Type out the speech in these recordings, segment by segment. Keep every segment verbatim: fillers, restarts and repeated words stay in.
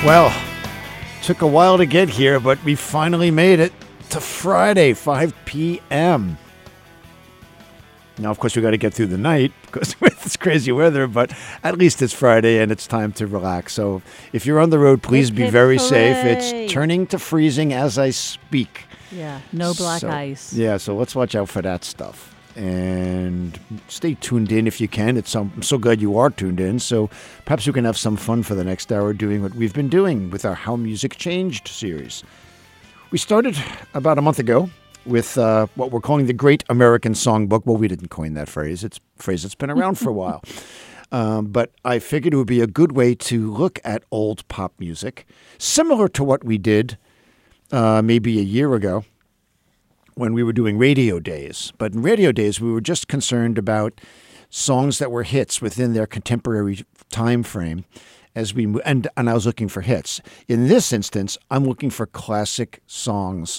Well, took a while to get here, but we finally made it to Friday, five p.m. Now, of course, we got to get through the night because with this crazy weather, but at least it's Friday and it's time to relax. So if you're on the road, please be very safe. It's turning to freezing as I speak. Yeah, no black so, ice. Yeah, so let's watch out for that stuff. And stay tuned in if you can. It's so, I'm so glad you are tuned in. So perhaps we can have some fun for the next hour doing what we've been doing with our How Music Changed series. We started about a month ago with uh, what we're calling the Great American Songbook. Well, we didn't coin that phrase. It's a phrase that's been around for a while. Um, but I figured it would be a good way to look at old pop music, similar to what we did uh, maybe a year ago when we were doing radio days. But in radio days, we were just concerned about songs that were hits within their contemporary time frame. As we and and I was looking for hits. In this instance, I'm looking for classic songs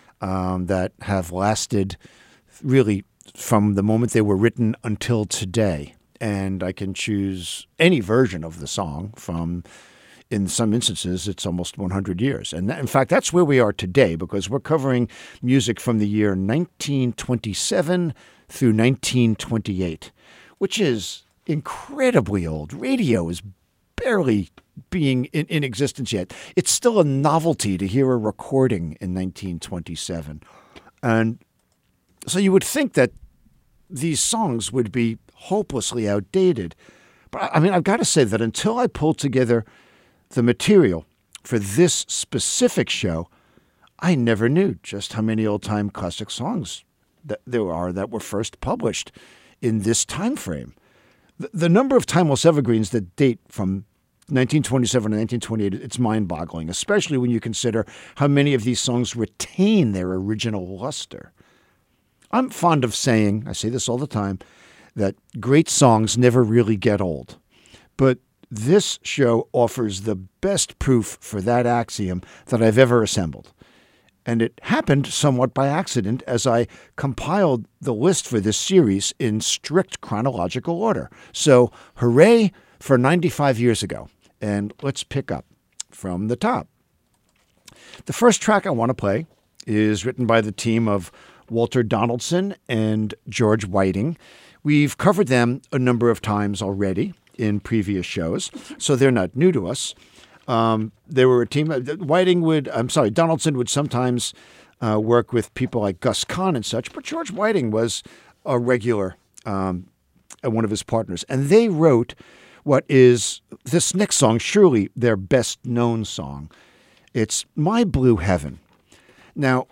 um, that have lasted really from the moment they were written until today. And I can choose any version of the song from, in some instances, it's almost one hundred years. And that, in fact, that's where we are today because we're covering music from the year nineteen twenty-seven through nineteen twenty-eight, which is incredibly old. Radio is barely being in, in existence yet. It's still a novelty to hear a recording in nineteen twenty-seven. And so you would think that these songs would be hopelessly outdated. But I mean, I've got to say that until I pulled together the material for this specific show, I never knew just how many old-time classic songs that there are that were first published in this time frame. The, the number of timeless evergreens that date from nineteen twenty-seven to nineteen twenty-eight, it's mind-boggling, especially when you consider how many of these songs retain their original luster. I'm fond of saying, I say this all the time, that great songs never really get old. But this show offers the best proof for that axiom that I've ever assembled. And it happened somewhat by accident as I compiled the list for this series in strict chronological order. So hooray for ninety-five years ago. And let's pick up from the top. The first track I want to play is written by the team of Walter Donaldson and George Whiting. We've covered them a number of times already in previous shows, so they're not new to us. Um, they were a team. Whiting would, I'm sorry, Donaldson would sometimes uh, work with people like Gus Kahn and such, but George Whiting was a regular, um, one of his partners. And they wrote what is this next song, surely their best known song. It's My Blue Heaven. Now,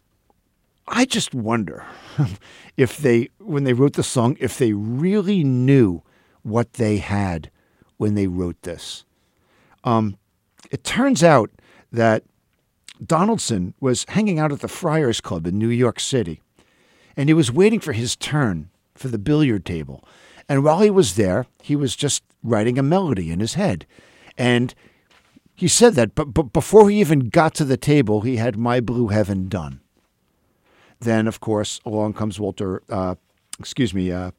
I just wonder if they, when they wrote the song, if they really knew what they had when they wrote this. Um, it turns out that Donaldson was hanging out at the Friars Club in New York City, and he was waiting for his turn for the billiard table. And while he was there, he was just writing a melody in his head. And he said that, but, but before he even got to the table, he had My Blue Heaven done. Then, of course, along comes Walter, uh, excuse me, uh,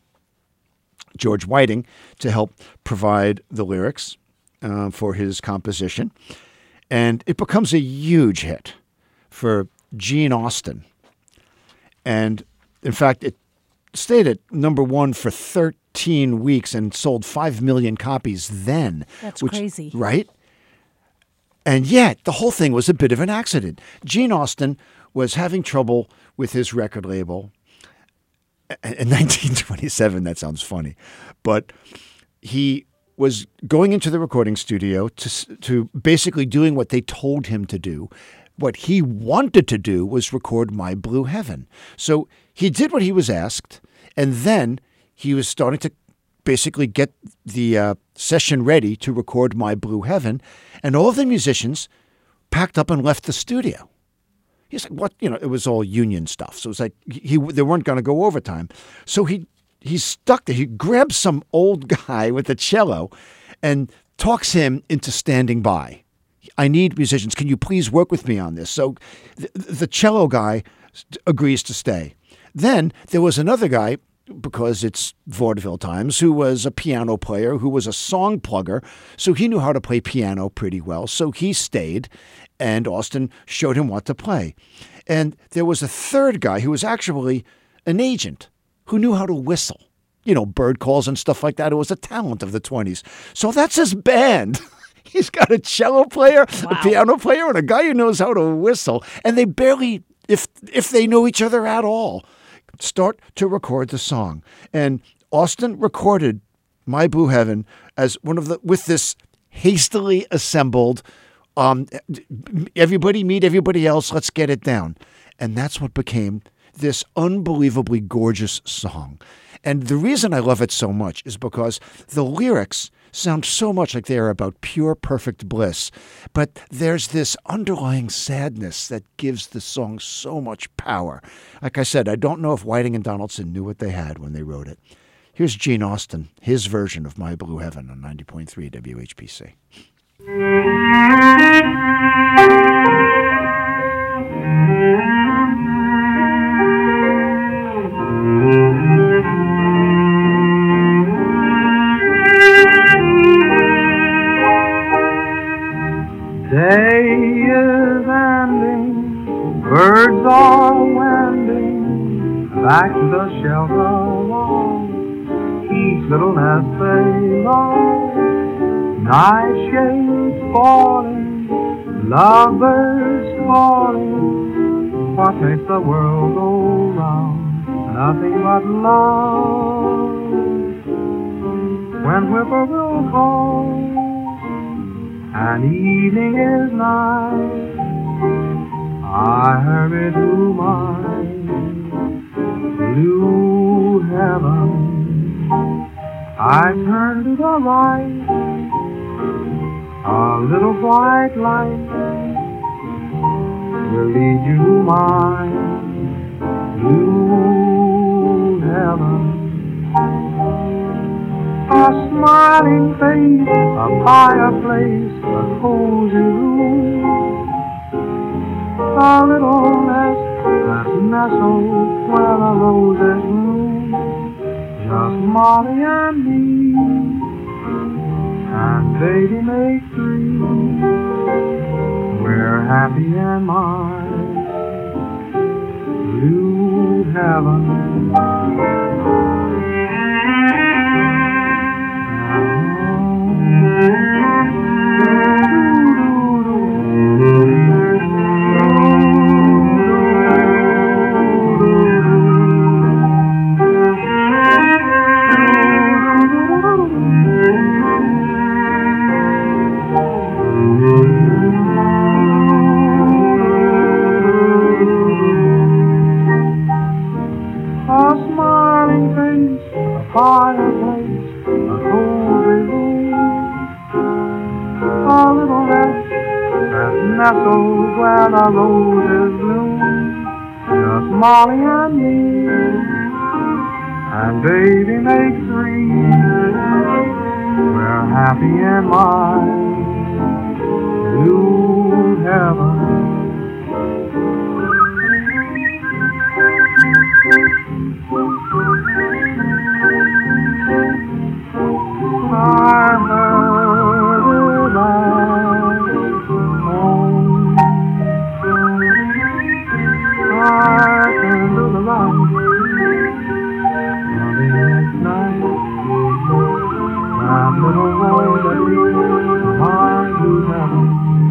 George Whiting to help provide the lyrics uh, for his composition. And it becomes a huge hit for Gene Austin. And, in fact, it stayed at number one for thirteen weeks and sold five million copies then. That's which, crazy. Right? And yet, the whole thing was a bit of an accident. Gene Austin was having trouble with his record label. In nineteen twenty-seven, that sounds funny, but he was going into the recording studio to to basically doing what they told him to do. What he wanted to do was record My Blue Heaven. So he did what he was asked, and then he was starting to basically get the uh, session ready to record My Blue Heaven, and all of the musicians packed up and left the studio. He's like, what? You know, it was all union stuff. So it was like he they weren't going to go overtime. So he he's stuck there. He grabs some old guy with a cello and talks him into standing by. I need musicians. Can you please work with me on this? So the, the cello guy agrees to stay. Then there was another guy because it's vaudeville times, who was a piano player, who was a song plugger, so he knew how to play piano pretty well. So he stayed, and Austin showed him what to play. And there was a third guy who was actually an agent who knew how to whistle. You know, bird calls and stuff like that. It was a talent of the twenties. So that's his band. He's got a cello player, wow. a piano player, and a guy who knows how to whistle. And they barely, if if they know each other at all, start to record the song. And Austin recorded My Blue Heaven as one of the, with this hastily assembled, um, everybody meet everybody else, let's get it down. And that's what became this unbelievably gorgeous song. And the reason I love it so much is because the lyrics sound so much like they are about pure, perfect bliss. But there's this underlying sadness that gives the song so much power. Like I said, I don't know if Whiting and Donaldson knew what they had when they wrote it. Here's Gene Austin, his version of My Blue Heaven on ninety point three W H P C. Day is ending, birds are wending back to the shelter wall. Each little nest they love, night shades falling, lovebirds calling. What makes the world go round? Nothing but love. When whippoorwill calls and evening is nigh, I hurry to my blue heaven. I turn to the right, a little white light will lead you to my blue heaven. A smiling face, a fireplace, a cozy room, a little nest that's nestled where the roses bloom. Just Molly and me, and baby make three. We're happy in my blue heaven. Nestled where the roses bloom, just Molly and me, and baby make three. We're happy in my blue heaven. I heard a laugh home. I turned to the light. On the next night, that little boy that leads my blue heaven.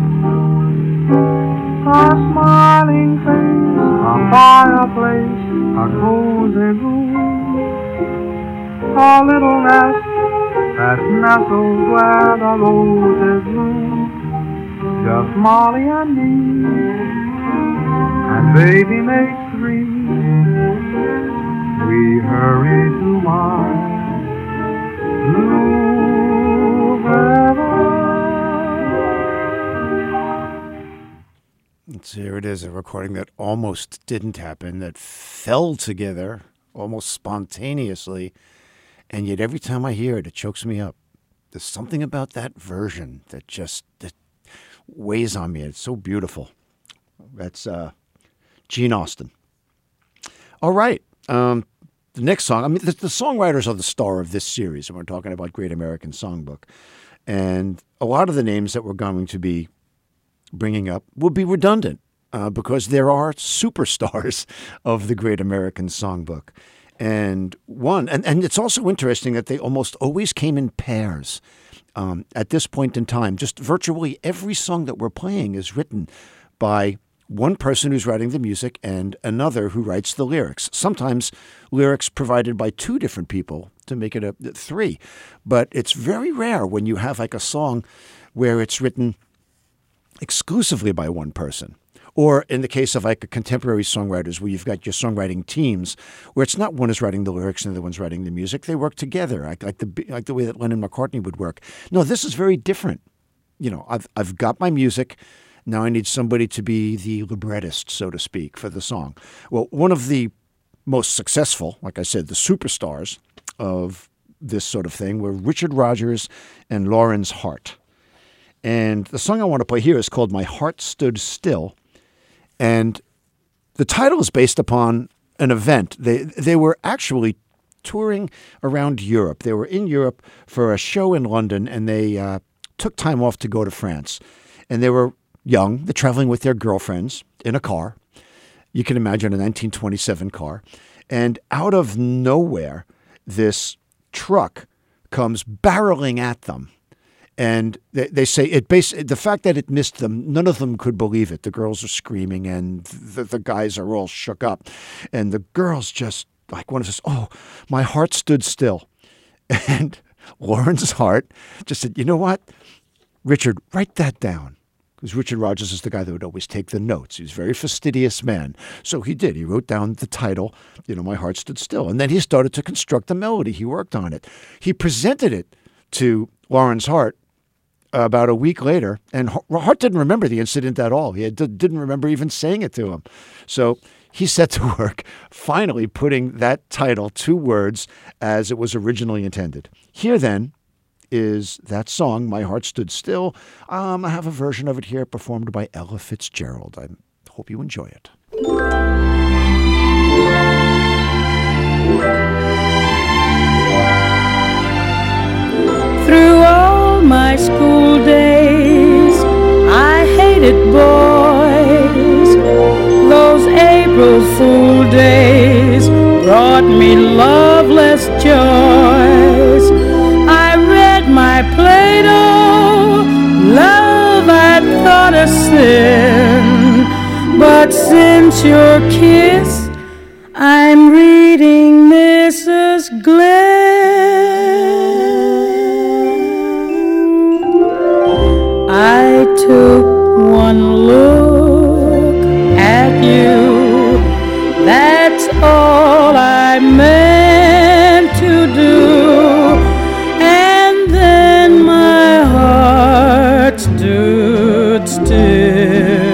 A smiling face, a fireplace, a cozy room, a little nest that nestles where the roses bloom. Just Molly and me, and baby makes three. We hurry to my blue heaven. So here it is, a recording that almost didn't happen, that fell together almost spontaneously. And yet every time I hear it, it chokes me up. There's something about that version that just that weighs on me. It's so beautiful. That's uh, Gene Austin. All right. Um, the next song, I mean, the, the songwriters are the star of this series, and we're talking about Great American Songbook. And a lot of the names that we're going to be bringing up will be redundant uh, because there are superstars of the Great American Songbook. And one, and, and it's also interesting that they almost always came in pairs um, at this point in time. Just virtually every song that we're playing is written by one person who's writing the music and another who writes the lyrics. Sometimes lyrics provided by two different people to make it a three. But it's very rare when you have like a song where it's written exclusively by one person. Or in the case of like a contemporary songwriters where you've got your songwriting teams where it's not one is writing the lyrics and the other one's writing the music. They work together like, like, the, like the way that Lennon and McCartney would work. No, this is very different. You know, I've I've got my music. Now I need somebody to be the librettist, so to speak, for the song. Well, one of the most successful, like I said, the superstars of this sort of thing were Richard Rodgers and Lawrence Hart. And the song I want to play here is called My Heart Stood Still. And the title is based upon an event. They they were actually touring around Europe. They were in Europe for a show in London, and they uh, took time off to go to France. And they were young. They're traveling with their girlfriends in a car. You can imagine a nineteen twenty-seven car. And out of nowhere, this truck comes barreling at them. And they, they say it based the fact that it missed them, none of them could believe it. The girls are screaming and the, the guys are all shook up. And the girls just, like one of them says, oh, my heart stood still. And Lawrence Hart just said, you know what, Richard, write that down. Because Richard Rodgers is the guy that would always take the notes. He's a very fastidious man. So he did. He wrote down the title, you know, My Heart Stood Still. And then he started to construct the melody. He worked on it. He presented it to Lawrence Hart about a week later, and Hart didn't remember the incident at all. He didn't remember even saying it to him. So he set to work finally putting that title, two words, as it was originally intended. Here then is that song, My Heart Stood Still. Um, I have a version of it here performed by Ella Fitzgerald. I hope you enjoy it. Through all my school days, I hated boys. Those April Fool days brought me loveless joys. I read my Plato, love I thought a sin. But since your kiss, I'm reading Missus Glenn. I took one look at you, that's all I meant to do, and then my heart stood still.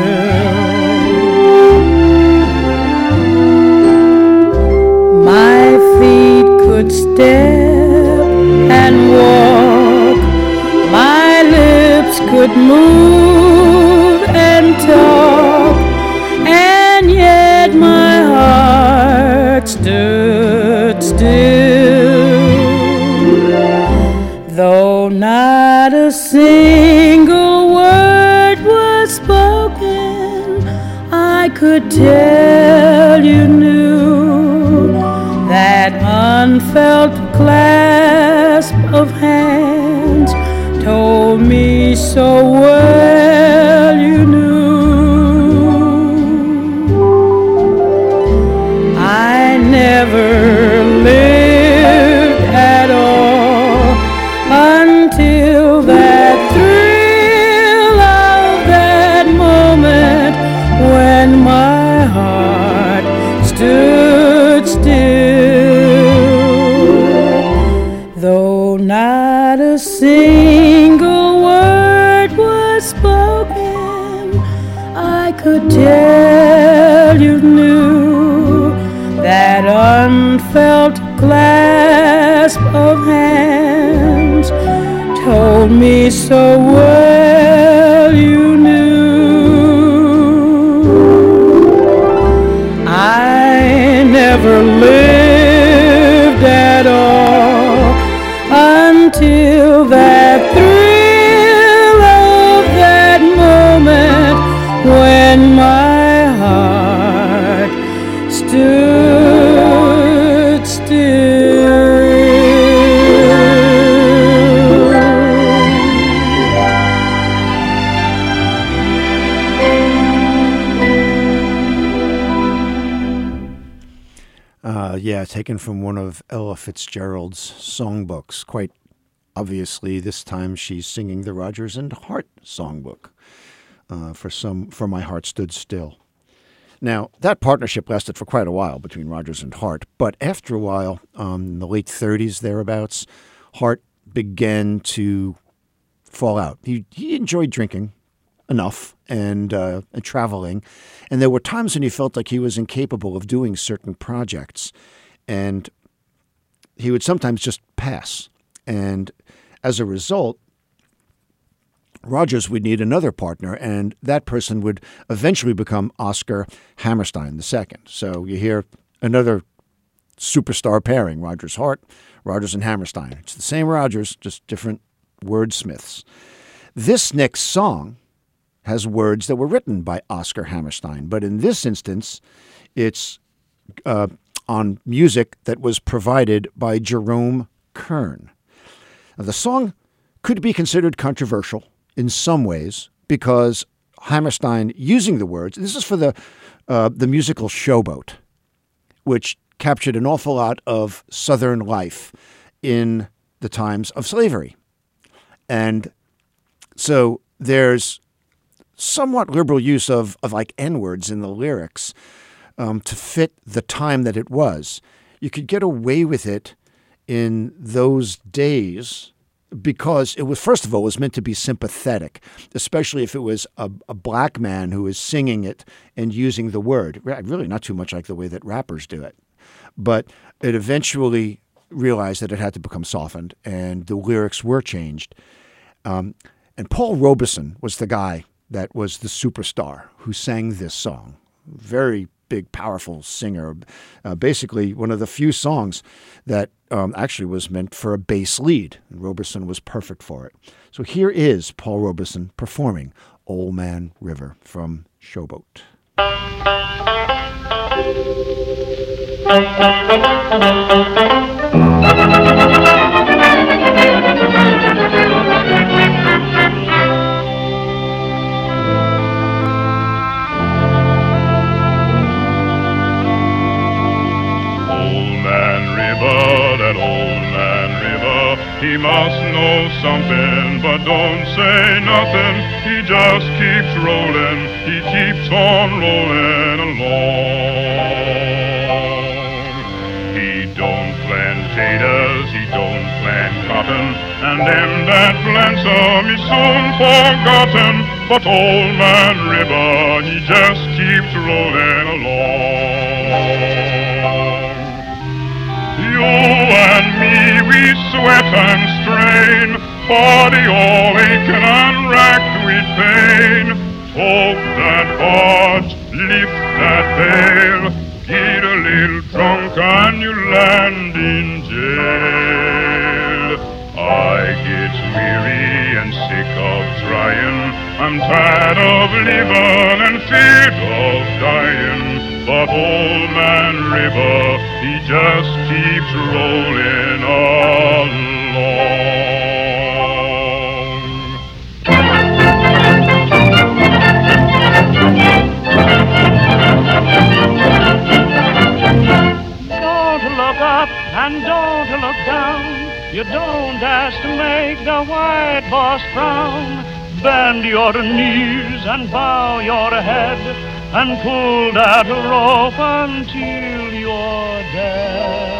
My feet could step and walk, my lips could move and talk, and yet my heart stood still. Though not a single word was spoken, I could tell you knew that unfelt clasp of hands told me so well you knew. I never lived at all until that thrill of that moment when my heart stood still. Though not a single word was spoken, I could tell you knew that unfelt clasp of hands told me so well you knew. I never lived till that thrill of that moment when my heart stood still. Uh, yeah, taken from one of Ella Fitzgerald's songbooks. Quite obviously, this time she's singing the Rodgers and Hart songbook. Uh, for some, for My Heart Stood Still. Now, that partnership lasted for quite a while between Rodgers and Hart, but after a while, um, in the late thirties, thereabouts, Hart began to fall out. He, he enjoyed drinking enough and, uh, and traveling, and there were times when he felt like he was incapable of doing certain projects, and he would sometimes just pass. And as a result, Rodgers would need another partner, and that person would eventually become Oscar Hammerstein the second. So you hear another superstar pairing, Rodgers-Hart, Rodgers and Hammerstein. It's the same Rodgers, just different wordsmiths. This next song has words that were written by Oscar Hammerstein, but in this instance, it's uh, on music that was provided by Jerome Kern. Now, the song could be considered controversial in some ways, because Hammerstein using the words, this is for the uh, the musical Showboat, which captured an awful lot of Southern life in the times of slavery. And so there's somewhat liberal use of, of like N-words in the lyrics um, to fit the time that it was. You could get away with it in those days because it was, first of all, it was meant to be sympathetic, especially if it was a, a black man who is singing it and using the word. Really not too much like the way that rappers do it. But it eventually realized that it had to become softened, and the lyrics were changed. Um, and Paul Robeson was the guy that was the superstar who sang this song. Very big, powerful singer. Uh, basically, one of the few songs that um, actually was meant for a bass lead. And Robeson was perfect for it. So here is Paul Robeson performing Old Man River from Showboat. He must know something, but don't say nothing. He just keeps rolling, he keeps on rolling along. He don't plant taters, he don't plant cotton, and them that plants 'em is soon forgotten. But Old Man River, he just keeps rolling along. You and me, we sweat and strain, body all aching and racked with pain. Tote that barge, lift that pail, get a little drunk and you land in jail. I get weary and sick of trying, I'm tired of living and feared of dying. But Old Man River, he just keeps rolling along. Don't look up and don't look down. You don't ask to make the white boss frown. Bend your knees and bow your head and pull that rope until you're dead.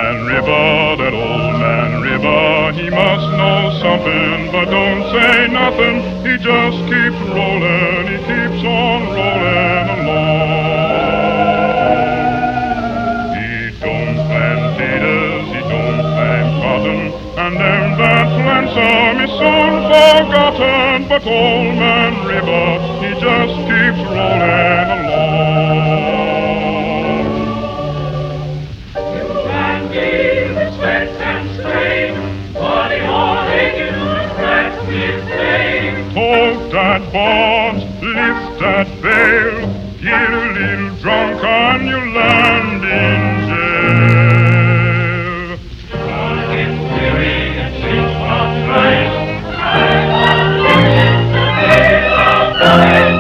man River, that old man River, he must know something, but don't say nothing. He just keeps rolling, he keeps on rolling along. He don't plant potatoes, he don't plant cotton, and them that plants some is soon forgotten. But old man River, he just keeps rolling along. Hold that bonds, lift that veil, get a little drunk and you land in jail. Gonna get weary and sleep on night. I'm in the middle of night.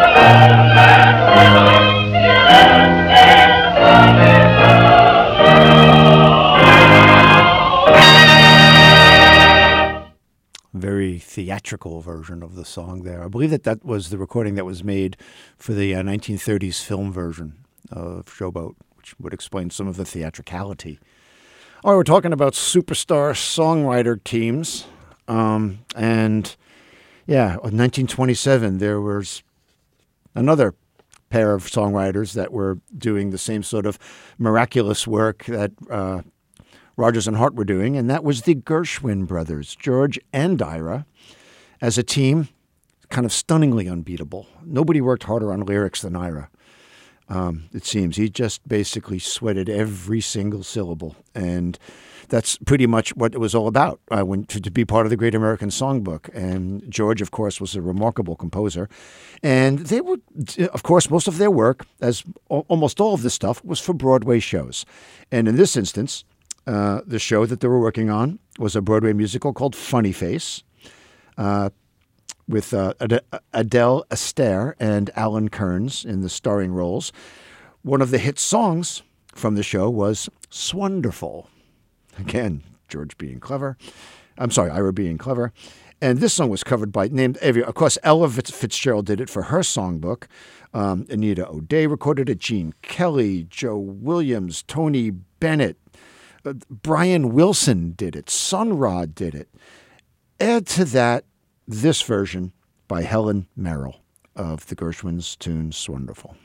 Very theatrical version of the song there. I believe that that was the recording that was made for the uh, nineteen thirties film version of Showboat, which would explain some of the theatricality. All right, we're talking about superstar songwriter teams. Um, and, yeah, in nineteen twenty-seven, there was another pair of songwriters that were doing the same sort of miraculous work that uh, Rodgers and Hart were doing, and that was the Gershwin brothers, George and Ira, as a team, kind of stunningly unbeatable. Nobody worked harder on lyrics than Ira, um, it seems. He just basically sweated every single syllable, and that's pretty much what it was all about, uh, when, to, to be part of the Great American Songbook. And George, of course, was a remarkable composer. And they were, of course, most of their work, as almost all of this stuff, was for Broadway shows. And in this instance, Uh, the show that they were working on was a Broadway musical called Funny Face, uh, with uh, Ad- Adele Astaire and Alan Kearns in the starring roles. One of the hit songs from the show was "Swonderful." Again, George being clever. I'm sorry, Ira being clever. And this song was covered by, named every, of course, Ella Fitzgerald did it for her songbook. Um, Anita O'Day recorded it. Gene Kelly, Joe Williams, Tony Bennett. Uh, Brian Wilson did it. Sun Ra did it. Add to that this version by Helen Merrill of the Gershwins' tune "Swonderful."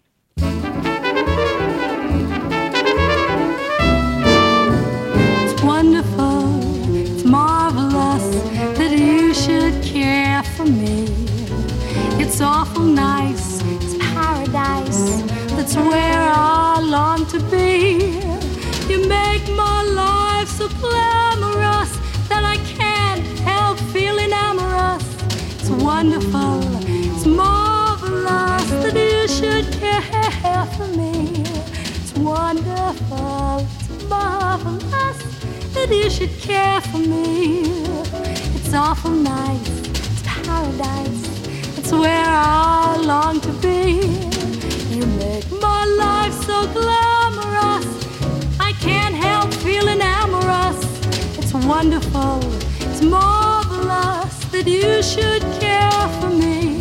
It's wonderful, it's marvelous that you should care for me. It's awful nice, it's paradise, that's where I long to be. You make my life so glamorous that I can't help feeling amorous. It's wonderful, it's marvelous that you should care for me. It's wonderful, it's marvelous that you should care for me. It's awful nice, it's paradise, it's where I long to be. You make my life so glamorous, I can't help feeling amorous. It's wonderful, it's marvelous that you should care for me.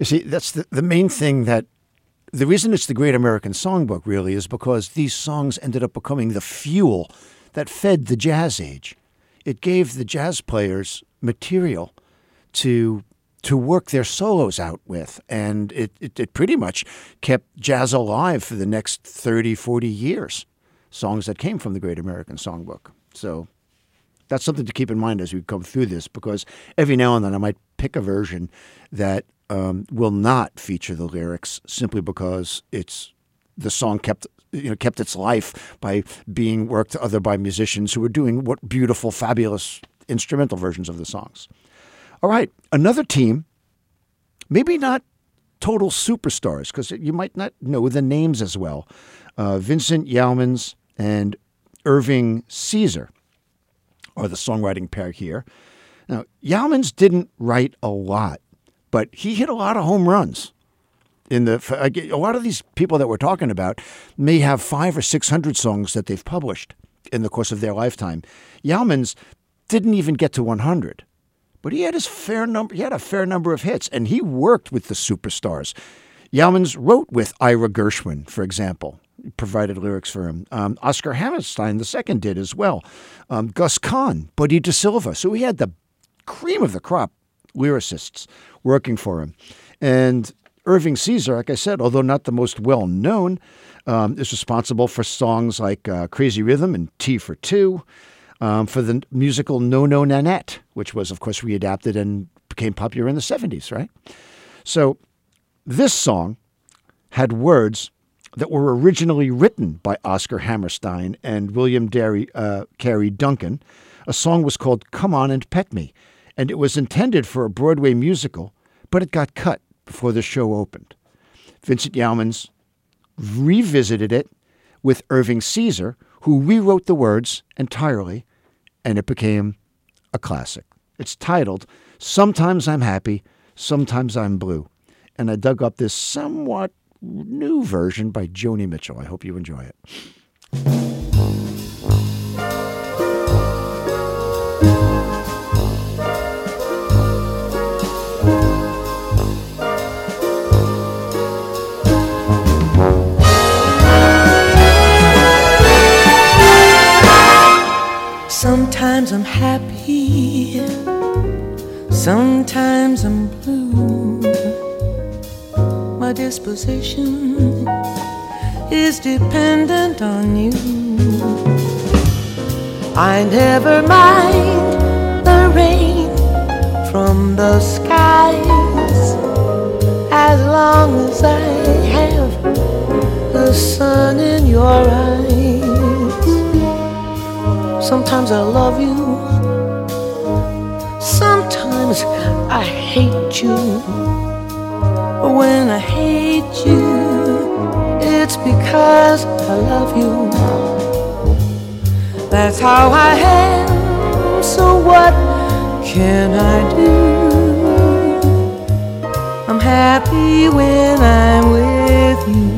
You see, that's the, the main thing that, the reason it's the Great American Songbook really is because these songs ended up becoming the fuel that fed the jazz age. It gave the jazz players material to to work their solos out with, and it, it, it pretty much kept jazz alive for the next thirty, forty years, songs that came from the Great American Songbook. So that's something to keep in mind as we come through this, because every now and then I might pick a version that um, will not feature the lyrics simply because it's the song kept you know kept its life by being worked other by musicians who were doing what beautiful, fabulous instrumental versions of the songs. All right, another team, maybe not total superstars, because you might not know the names as well. Uh, Vincent Youmans and Irving Caesar are the songwriting pair here. Now, Youmans didn't write a lot, but he hit a lot of home runs. In the a lot of these people that we're talking about may have five or six hundred songs that they've published in the course of their lifetime. Youmans didn't even get to one hundred. But he had his fair number. He had a fair number of hits, and he worked with the superstars. Youmans wrote with Ira Gershwin, for example, provided lyrics for him. Um, Oscar Hammerstein the second did as well. Um, Gus Kahn, Buddy DeSilva. So he had the cream of the crop lyricists working for him. And Irving Caesar, like I said, although not the most well known, um, is responsible for songs like uh, Crazy Rhythm and Tea for Two. Um, for the musical No No Nanette, which was, of course, readapted and became popular in the seventies, right? So this song had words that were originally written by Oscar Hammerstein and William Derry, uh, Carey Duncan. A song was called Come On and Pet Me, and it was intended for a Broadway musical, but it got cut before the show opened. Vincent Youmans revisited it with Irving Caesar, who rewrote the words entirely, and it became a classic. It's titled, Sometimes I'm Happy, Sometimes I'm Blue. And I dug up this somewhat new version by Joni Mitchell. I hope you enjoy it. Sometimes I'm happy, sometimes I'm blue. My disposition is dependent on you. I never mind the rain from the skies as long as I have the sun in your eyes. Sometimes I love you, sometimes I hate you. But when I hate you, it's because I love you. That's how I am, so what can I do? I'm happy when I'm with you.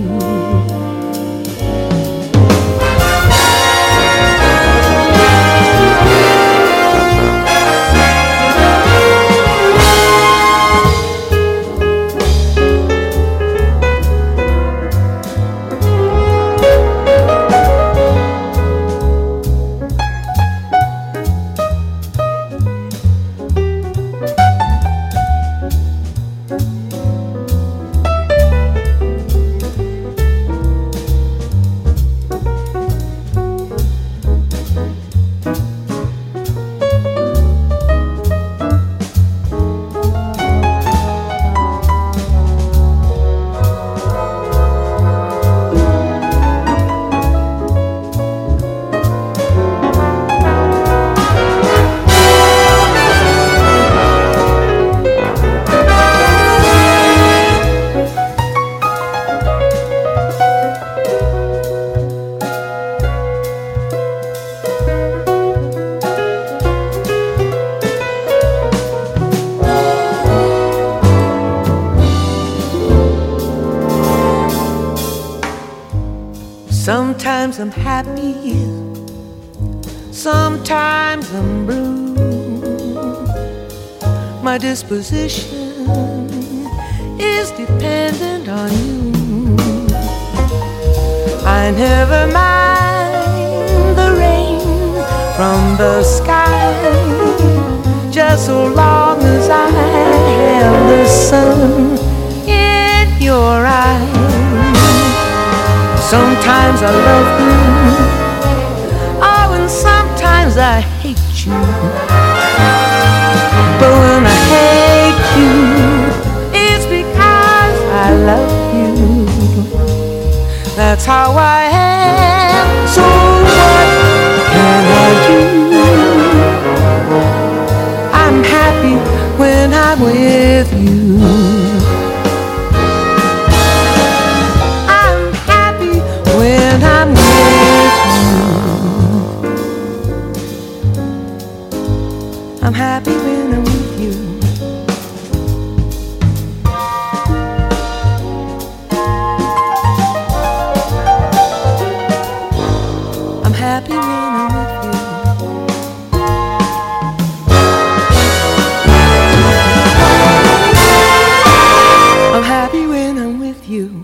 Sometimes I'm happy, sometimes I'm blue. My disposition is dependent on you. I never mind the rain from the sky, just so long as I have the sun in your eyes. Sometimes I love you, oh, and sometimes I hate you. But when I hate you, it's because I love you. That's how I am. So what can I do? I'm happy when I'm with you. I'm happy when I'm with you. I'm happy when I'm with you. I'm happy when I'm with you. I'm happy when I'm with you.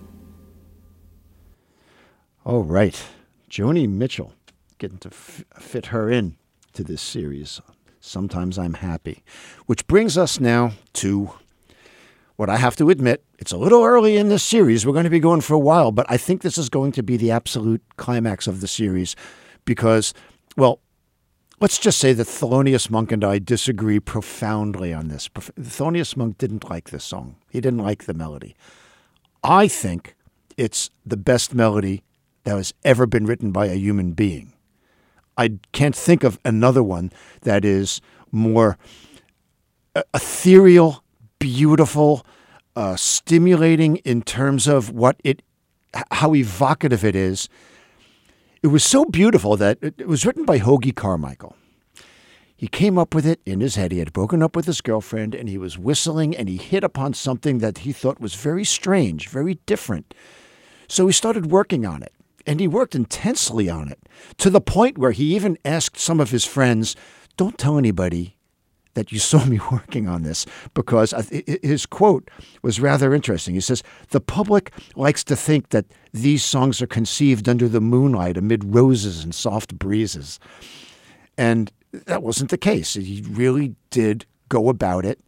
All right. Joni Mitchell, getting to f- fit her in to this series. Sometimes I'm happy. Which brings us now to what I have to admit, it's a little early in this series. We're going to be going for a while, but I think this is going to be the absolute climax of the series because, well, let's just say that Thelonious Monk and I disagree profoundly on this. Thelonious Monk didn't like this song. He didn't like the melody. I think it's the best melody that has ever been written by a human being. I can't think of another one that is more ethereal, beautiful, uh, stimulating in terms of what it, how evocative it is. It was so beautiful that it, it was written by Hoagy Carmichael. He came up with it in his head. He had broken up with his girlfriend, and he was whistling, and he hit upon something that he thought was very strange, very different. So he started working on it, and he worked intensely on it, to the point where he even asked some of his friends, don't tell anybody that you saw me working on this, because his quote was rather interesting. He says, the public likes to think that these songs are conceived under the moonlight amid roses and soft breezes. And that wasn't the case. He really did go about it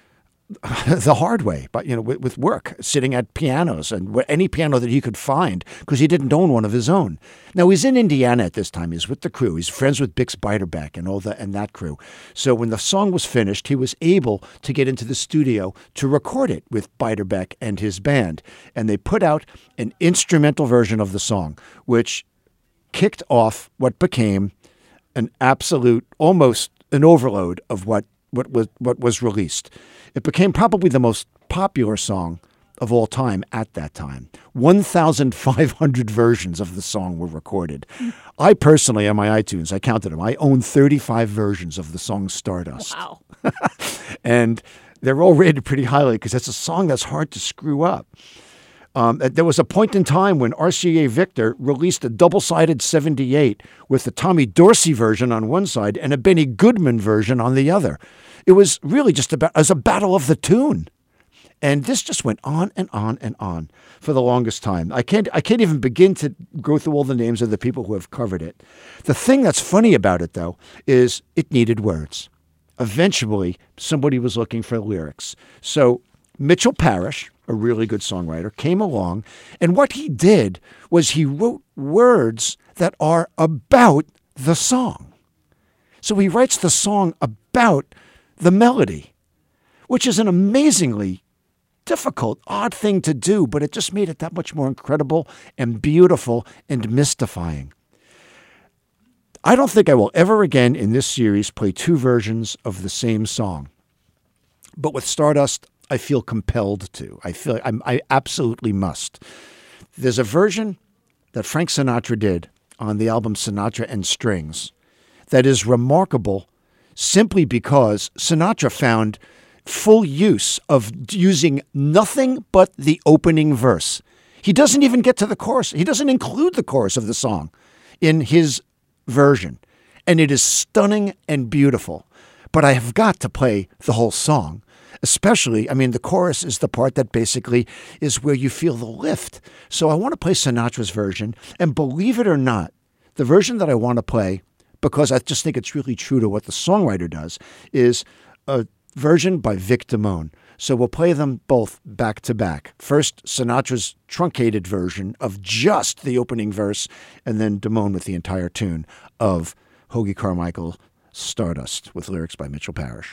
the hard way, but you know, with, with work, sitting at pianos and any piano that he could find, because he didn't own one of his own. Now he's in Indiana at this time. He's with the crew. He's friends with Bix Beiderbecke and all the and that crew. So when the song was finished, he was able to get into the studio to record it with Beiderbecke and his band, and they put out an instrumental version of the song, which kicked off what became an absolute, almost an overload of what what was what was released. It became probably the most popular song of all time at that time. one thousand five hundred versions of the song were recorded. I personally, on my iTunes, I counted them. I own thirty-five versions of the song Stardust. Wow. And they're all rated pretty highly because it's a song that's hard to screw up. Um, there was a point in time when R C A Victor released a double-sided seventy-eight with the Tommy Dorsey version on one side and a Benny Goodman version on the other. It was really just about as a battle of the tune. And this just went on and on and on for the longest time. I can't I can't even begin to go through all the names of the people who have covered it. The thing that's funny about it, though, is it needed words. Eventually, somebody was looking for lyrics. So Mitchell Parish, a really good songwriter, came along, and what he did was he wrote words that are about the song. So he writes the song about the melody, which is an amazingly difficult, odd thing to do, but it just made it that much more incredible and beautiful and mystifying. I don't think I will ever again in this series play two versions of the same song. But with Stardust, I feel compelled to. I feel I'm, I absolutely must. There's a version that Frank Sinatra did on the album Sinatra and Strings that is remarkable simply because Sinatra found full use of using nothing but the opening verse. He doesn't even get to the chorus. He doesn't include the chorus of the song in his version. And it is stunning and beautiful. But I have got to play the whole song Especially, I mean, the chorus is the part that basically is where you feel the lift. So I want to play Sinatra's version, and believe it or not, the version that I want to play, because I just think it's really true to what the songwriter does, is a version by Vic Damone. So we'll play them both back to back. First, Sinatra's truncated version of just the opening verse, and then Damone with the entire tune of Hoagy Carmichael, Stardust, with lyrics by Mitchell Parish.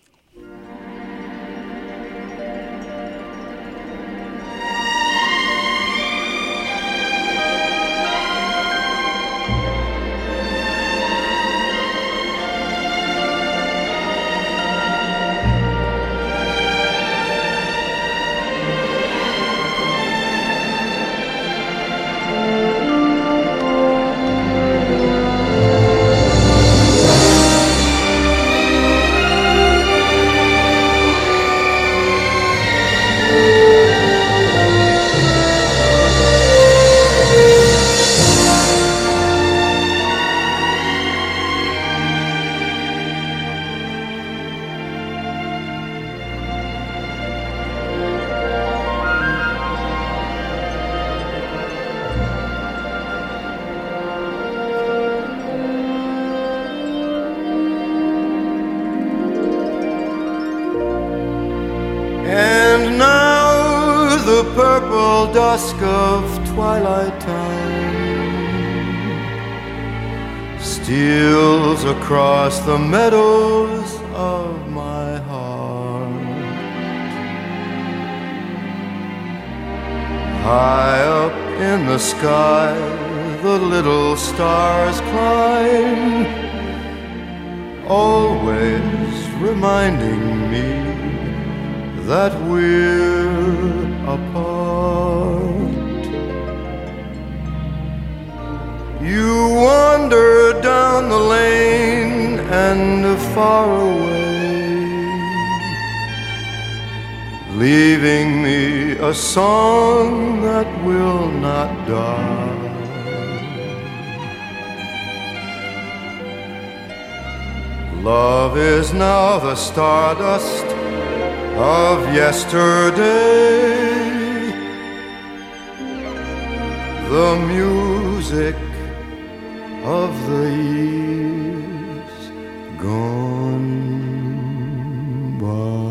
Dusk of twilight time steals across the meadows of my heart. High up in the sky, the little stars climb, always reminding me that we're apart. You wander down the lane and far away, leaving me a song that will not die. Love is now the stardust of yesterday, the music of the years gone by.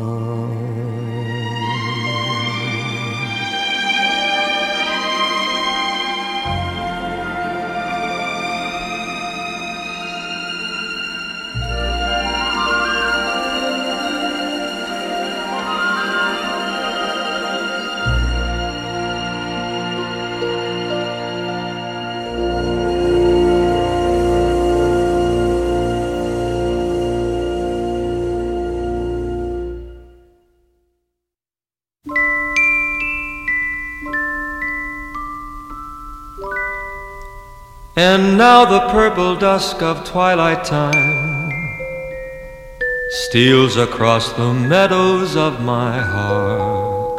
And now the purple dusk of twilight time steals across the meadows of my heart.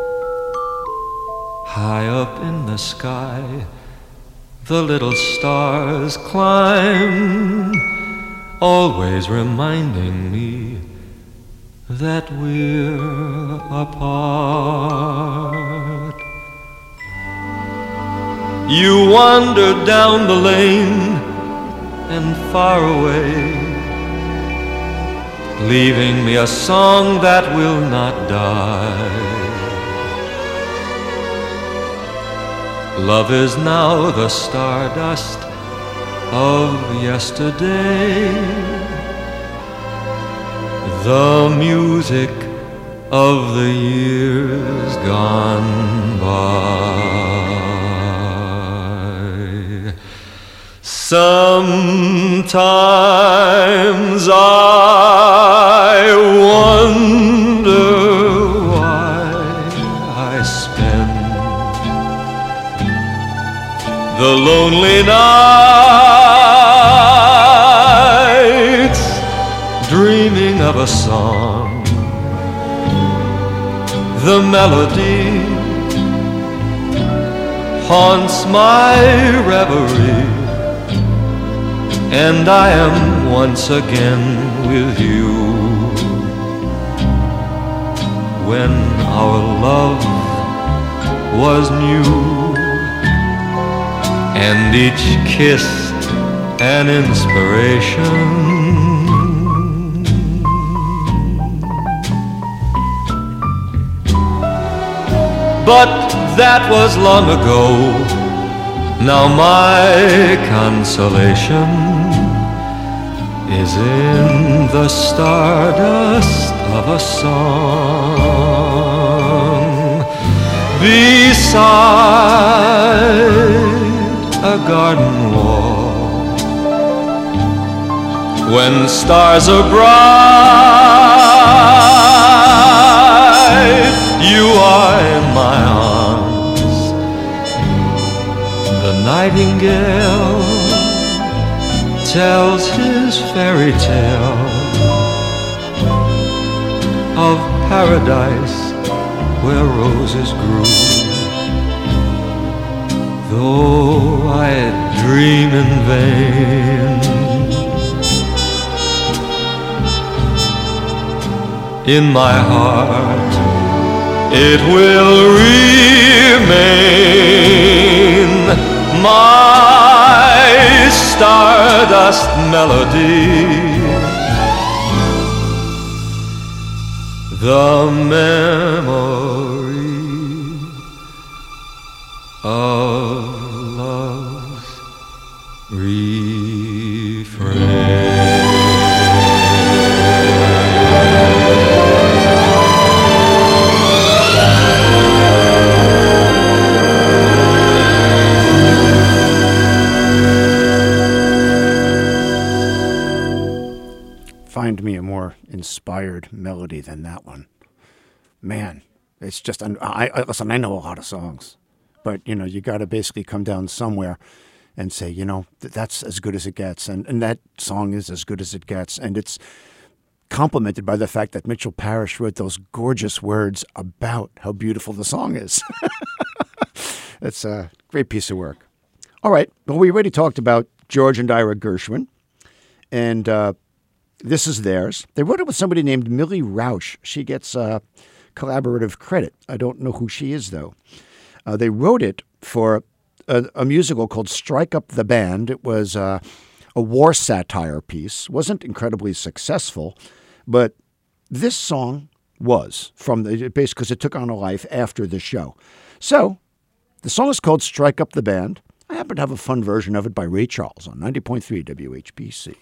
High up in the sky, the little stars climb, always reminding me that we're apart. You wandered down the lane and far away, leaving me a song that will not die. Love is now the stardust of yesterday, the music of the years gone by. Sometimes I wonder why I spend the lonely nights dreaming of a song, the melody haunts my reverie, and I am once again with you. when our love was new, and each kiss an inspiration. But that was long ago. Now my consolation is in the stardust of a song beside a garden wall. When stars are bright, you are in my arms. The nightingale tells his fairy tale of paradise where roses grew. Though I dream in vain, in my heart it will remain my stardust melody, the memory of love's refrain. Find me a more inspired melody than that one. Man, it's just, I, I listen, I know a lot of songs, but, you know, you got to basically come down somewhere and say, you know, th- that's as good as it gets. And, and that song is as good as it gets. And it's complemented by the fact that Mitchell Parish wrote those gorgeous words about how beautiful the song is. It's a great piece of work. All right. Well, we already talked about George and Ira Gershwin, and uh, this is theirs. They wrote it with somebody named Millie Rausch. She gets uh, collaborative credit. I don't know who she is, though. Uh, they wrote it for a, a musical called Strike Up the Band. It was uh, a war satire piece. Wasn't incredibly successful, but this song was from the base because it took on a life after the show. So the song is called Strike Up the Band. I happen to have a fun version of it by Ray Charles on ninety point three W H B C.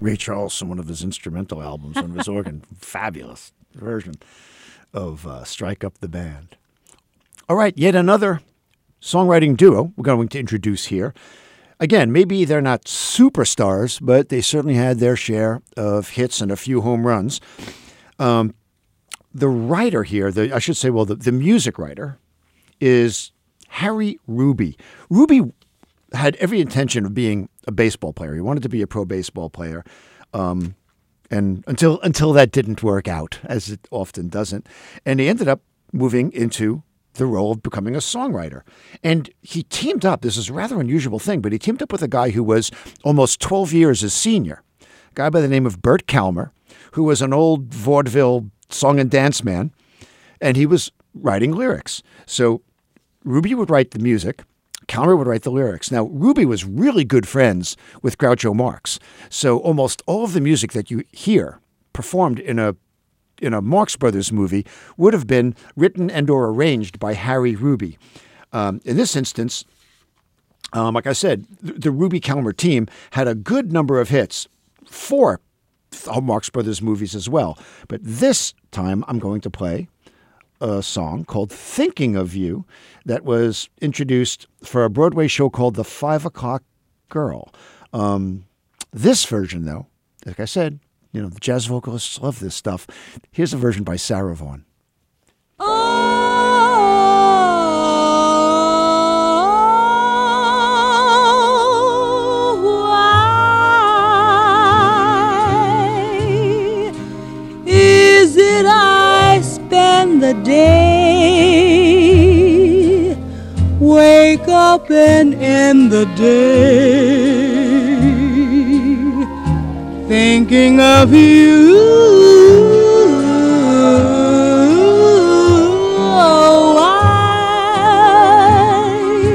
Ray Charles on one of his instrumental albums, one of his organ. Fabulous version of uh, Strike Up the Band. All right, yet another songwriting duo we're going to introduce here. Again, maybe they're not superstars, but they certainly had their share of hits and a few home runs. Um, the writer here, the, I should say, well, the, the music writer is Harry Ruby. Ruby had every intention of being a baseball player. He wanted to be a pro baseball player. Um, and until until that didn't work out, as it often doesn't. And he ended up moving into the role of becoming a songwriter. And he teamed up, this is a rather unusual thing, but he teamed up with a guy who was almost twelve years his senior, a guy by the name of Bert Kalmer, who was an old vaudeville song and dance man, and he was writing lyrics. So Ruby would write the music, Kalmer would write the lyrics. Now, Ruby was really good friends with Groucho Marx, so almost all of the music that you hear performed in a in a Marx Brothers movie would have been written and or arranged by Harry Ruby. Um, in this instance, um, like I said, the, the Ruby Kalmer team had a good number of hits for the Marx Brothers movies as well. But this time I'm going to play a song called Thinking of You that was introduced for a Broadway show called The Five O'Clock Girl. Um, this version, though, like I said, you know, the jazz vocalists love this stuff. Here's a version by Sarah Vaughan. Oh, why is it I spend the day, wake up and end the day thinking of you? Oh, why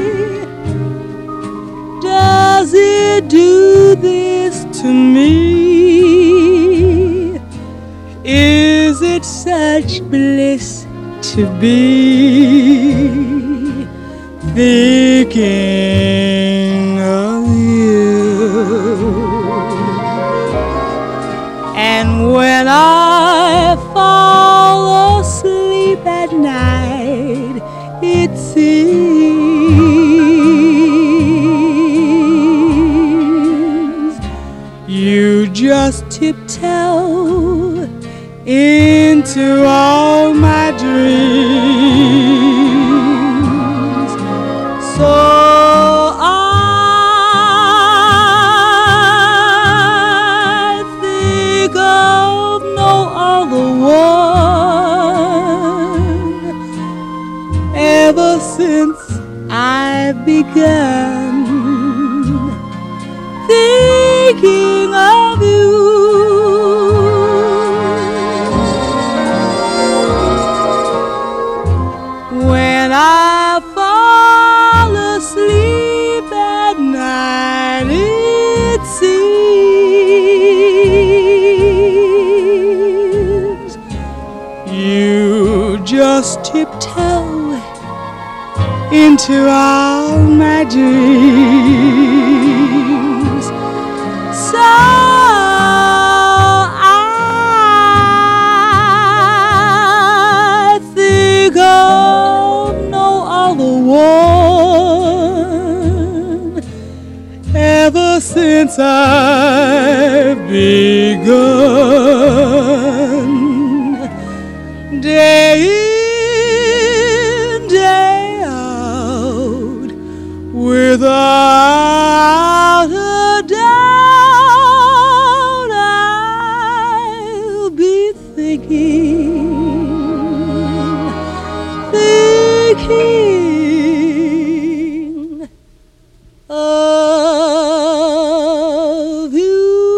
does it do this to me? Is it such bliss to be thinking of you? And when I fall asleep at night, it seems you just tiptoe into all my dreams. So ever since I've begun thinking of you. When I fall asleep at night, it seems you just tiptoe into all my dreams. So I think of no other one ever since I've begun. Day without a doubt, I'll be thinking, thinking of you.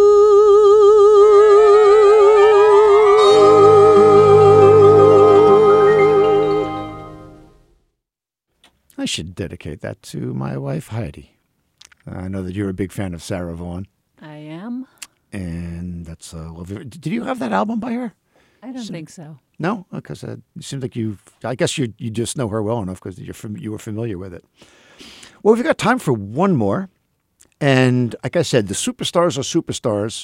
I should dedicate that to my wife, Heidi. I know that you're a big fan of Sarah Vaughan. I am. And that's a lovely. Did you have that album by her? I don't Some, think so. No? Because uh, it seems like you, I guess you you just know her well enough because you're from, you were familiar with it. Well, we've got time for one more. And like I said, the superstars are superstars.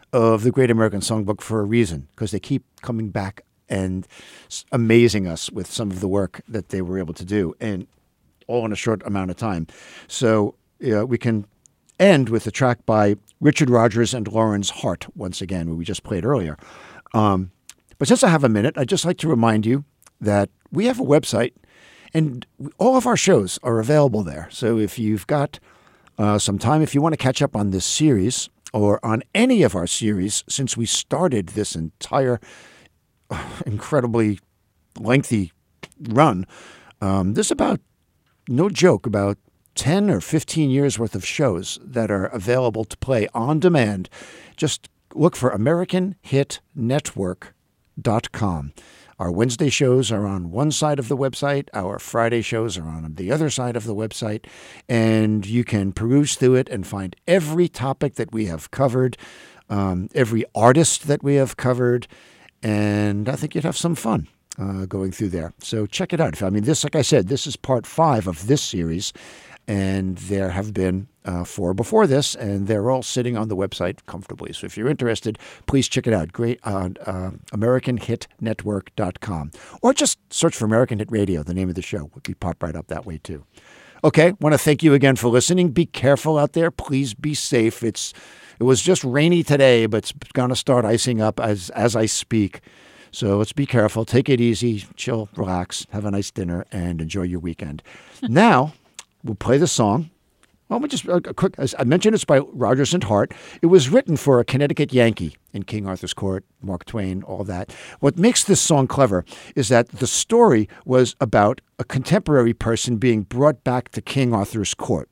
of the Great American Songbook for a reason, because they keep coming back and amazing us with some of the work that they were able to do, and all in a short amount of time. So uh, we can end with a track by Richard Rodgers and Lawrence Hart, once again, who we just played earlier. Um, but since I have a minute, I'd just like to remind you that we have a website, and all of our shows are available there. So if you've got uh, some time, if you want to catch up on this series or on any of our series since we started this entire uh, incredibly lengthy run, um, there's about, no joke, about ten or fifteen years worth of shows that are available to play on demand. Just look for American Hit Network dot com. Our Wednesday shows are on one side of the website. Our Friday shows are on the other side of the website. And you can peruse through it and find every topic that we have covered, um, every artist that we have covered. And I think you'd have some fun uh, going through there. So check it out. I mean, this, like I said, this is part five of this series. And there have been uh, four before this, and they're all sitting on the website comfortably. So if you're interested, please check it out. Great on uh, American Hit Network dot com. Or just search for American Hit Radio, the name of the show. Would be pop right up that way, too. Okay, want to thank you again for listening. Be careful out there. Please be safe. It's It was just rainy today, but it's going to start icing up as, as I speak. So let's be careful. Take it easy. Chill, relax, have a nice dinner, and enjoy your weekend. Now, we'll play the song. Well, we just a quick. As I mentioned, it's by Rodgers and Hart. It was written for a Connecticut Yankee in King Arthur's Court, Mark Twain, all that. What makes this song clever is that the story was about a contemporary person being brought back to King Arthur's Court.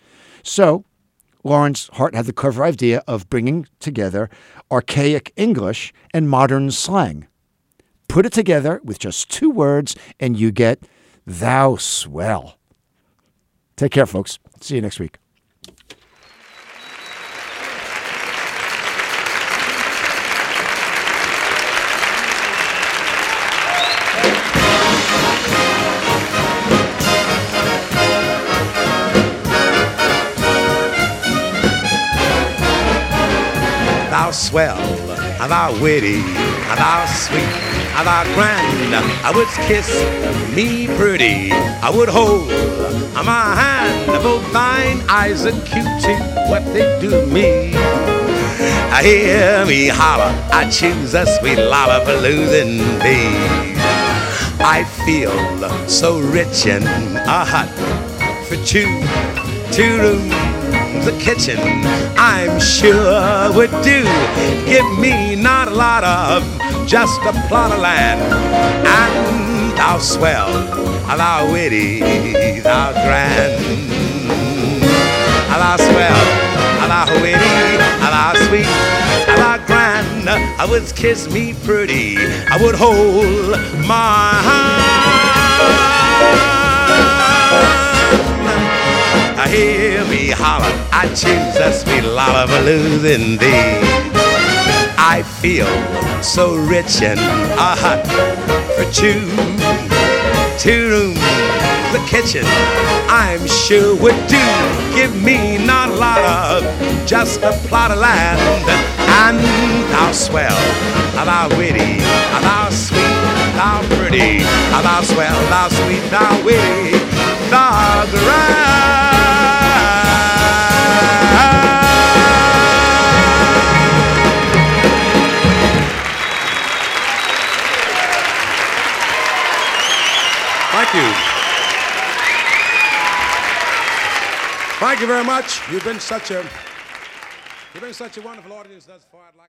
So Lawrence Hart had the clever idea of bringing together archaic English and modern slang. Put it together with just two words, and you get "Thou Swell." Take care, folks. See you next week. Thou swell, thou witty, thou sweet, thou grand, I would kiss me pretty, I would hold my hand, both thine eyes and cutie, what they do to me. I hear me holler, I choose a sweet lollapalooza thee. I feel so rich in a hut for two, two rooms, a kitchen, I'm sure would do. Give me not a lot of, just a plot of land, and thou swell, thou witty, thou grand, thou swell, thou witty, thou sweet, thou grand. I would kiss me pretty, I would hold my hand. I hear me holler, I choose a sweet lollapalooza in thee. I feel so rich in a hut for two, two rooms, the kitchen, I'm sure would do. Give me not a lot of, just a plot of land, and thou swell, thou witty, thou sweet, thou pretty, thou swell, thou sweet, thou witty, thou grand. Thank you. Thank you very much. You've been such a you've been such a wonderful audience thus far. I'd like